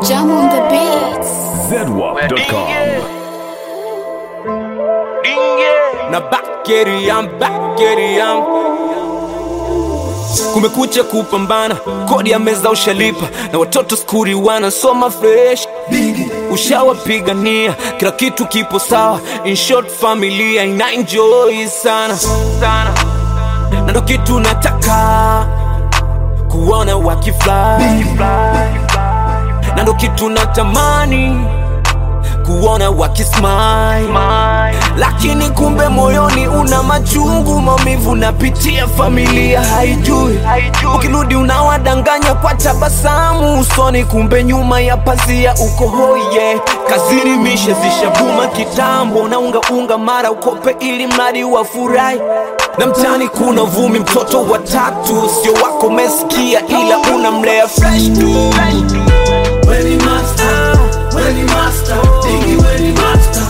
Jam on the beats. ZWAP.com. Na back it, kumekucha kupambana, kodi ya meza ushalipa, na watoto skuri wanasoma fresh. Ushawapigania, kila kitu kipo sawa. In short, familia ina enjoy sana na ndo kitu nataka kuona wakifly, na ndo kitu natamani kuona wakismile. Lakini kumbe moyoni una machungu, maumivu napitia, familia haijui. Ukirudi unawadanganya kwa tabasamu usoni, kumbe nyuma ya pazia uko hoye. Kazini mishe zishabuma kitambo, na unga mara ukope ili mradi wafurahi. Na mtani kuna vumi, mtoto wa tatu, sio wako mesikia, ila unamlea fresh tu. Weni master, weni master, Diggy weni master.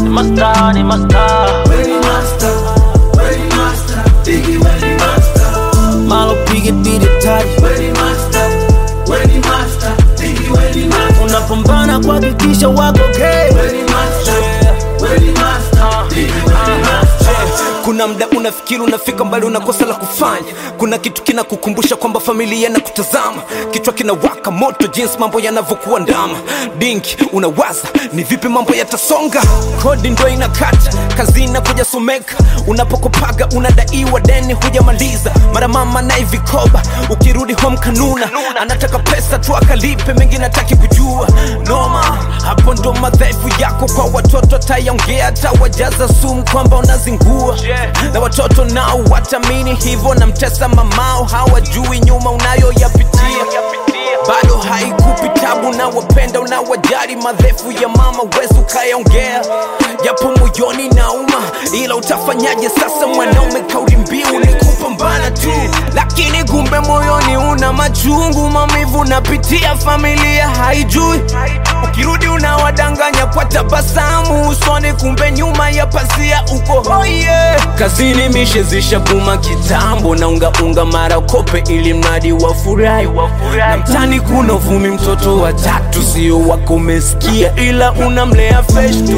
Ni master. Weni master, weni master, Diggy weni master. Malo pige bidi tari. Weni master, weni master, Diggy weni master. Unapambana kuhakikisha wako okay. Weni master, weni master, Diggy weni master. Kuna mda unafikiri unafika mbali, unakosa la kufanya. Kuna kitu kinakukumbusha kwamba familia na kutazama, kichwa kinawaka moto jinsi mambo yanavyokuwa ndama. Dinki unawaza ni vipi mambo yatasonga, kodi ndo inakata, kazi inakuja someka. Unapokopaga unadaiwa deni hujamaliza, mara mama na vikoba, ukirudi home kanuna, anataka pesa tu akalipe, mengine hataki kujua. Noma, hapo ndo madhaifu yako kwa watoto, tayaongea tawajaza sumu kwamba unazingua. Na watoto nao watamini hivyo, na mtesa mamao, hawajui nyuma unayoyapitia. Bado haikupi tabu, na wapenda unawajali, madhaifu ya mama wezi ukayaongea, japo moyoni nauma, ila utafanyaje sasa? Mwanaume kauli mbiu ni kupambana tu, lakini kumbe moyoni una machungu, maumivu napitia, familia haijui. Ukirudi unawadanganya kwa tabasamu usoni, kumbe nyuma ya pazia uko hoye. Kazini mishe zishabuma kitambo, na unga mara ukope ili mradi wafurahi. Na mtani kuna vumi, mtoto wa tatu, sio wako mesikia, ila unamlea fresh tu.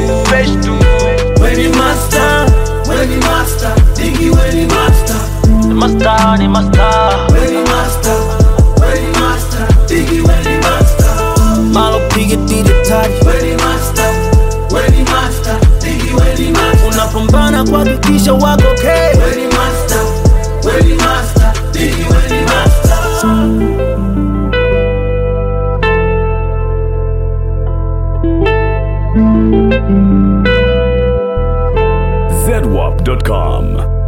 Weni master, weni master, Diggy weni master. Ni master. Weni master, weni master, Diggy weni master. Malo pige bidi tari. Weni master, weni master, Diggy weni master. Unapambana kuhakikisha wako okay. Weni master, weni master, Diggy weni master. ZWAP.com.